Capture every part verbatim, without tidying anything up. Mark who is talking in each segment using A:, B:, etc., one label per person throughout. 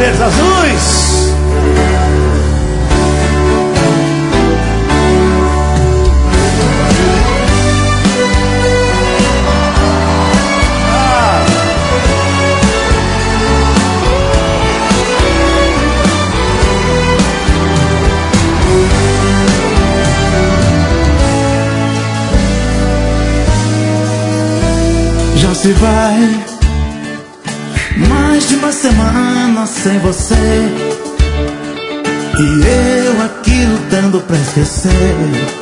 A: verdes azuis.
B: Já se vai mais de uma semana sem você, e eu aqui lutando pra esquecer,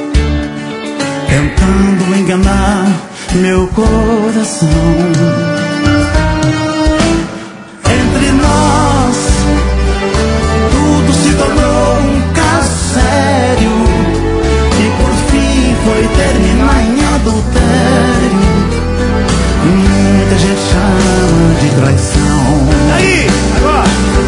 B: tentando enganar meu coração. Entre nós tudo se tornou um caso sério, e por fim foi terminar em adultério. Muita gente chama de traição.
A: Aí, agora.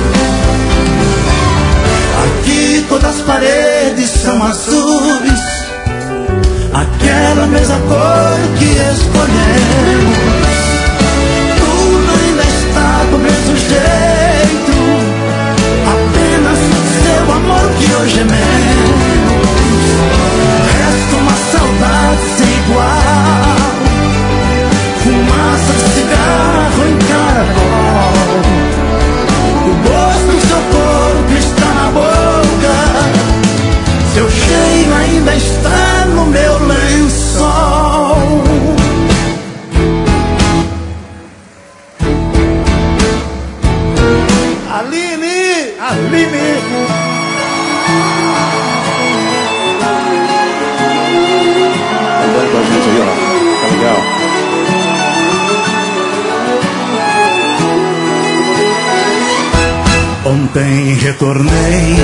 B: Aqui todas as paredes são azuis, aquela mesma cor que escolhemos. Tudo ainda está do mesmo jeito, apenas seu amor que hoje é menos. Resta uma saudade sem igual, fumaça de cigarro em caracol, o gosto do seu corpo está na boca, seu cheiro ainda está no meu lençol.
A: Aline, Aline.
C: Andando com a gente aí, ó. Tá legal.
B: Ontem retornei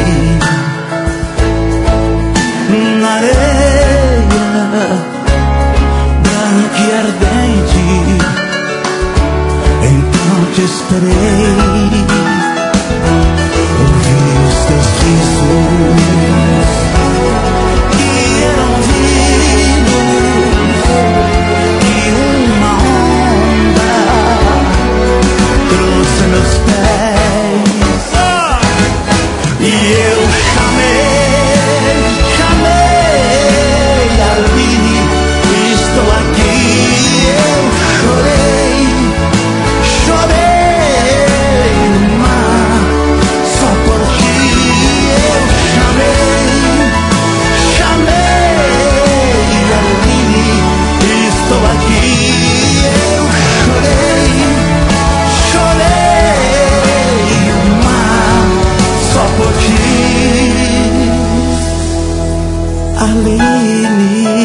B: na areia branca e ardente, então te esperei, ouvi os teus risos que eram vivos, e uma onda trouxe meus pés. E eu chamei, chamei Aline, estou aqui. Eu chorei, chorei no mar, só por ti. Eu chamei, chamei Aline, estou aqui. Eu chorei, chorei no mar, só por ti, Aline.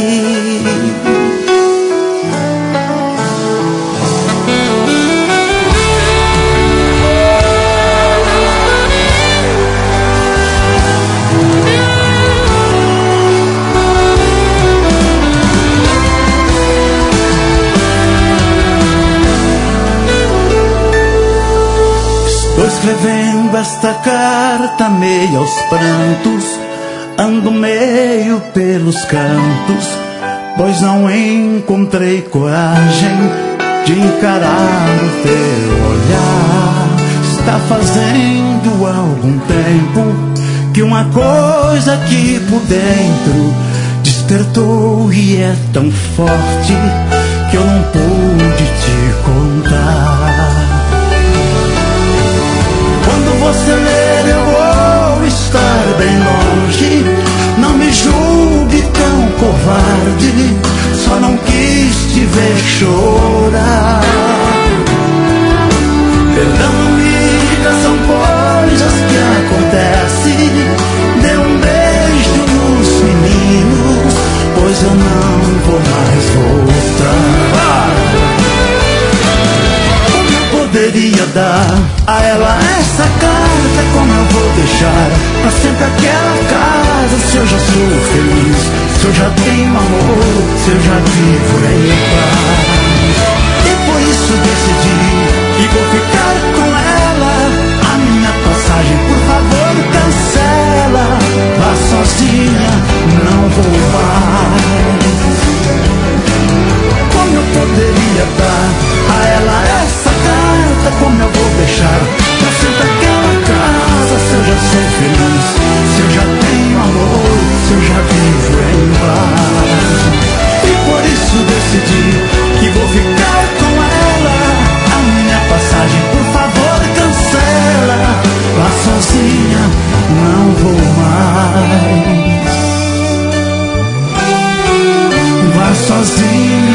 B: Estou escrevendo esta carta meio aos prantos, ando meio pelos cantos, pois não encontrei coragem de encarar o teu olhar. Está fazendo algum tempo que uma coisa aqui por dentro despertou, e é tão forte que eu não pude te contar. Quando você ler eu vou estar bem longe, não me julgue tão covarde, só não quis te ver chorar. Perdão, amiga, são coisas que acontecem. Dê um beijo nos meninos, pois eu não vou mais voltar. Poderia dar a ela essa carta, como eu vou deixar pra sempre aquela casa, se eu já sou feliz, se eu já tenho amor, se eu já vivo em paz. E por isso decidi e vou ficar com ela. A minha passagem, por favor, cancela. Vá sozinha, não vou mais. Como eu poderia dar a ela essa carta, como eu vou deixar pra sempre aquela casa, sozinho.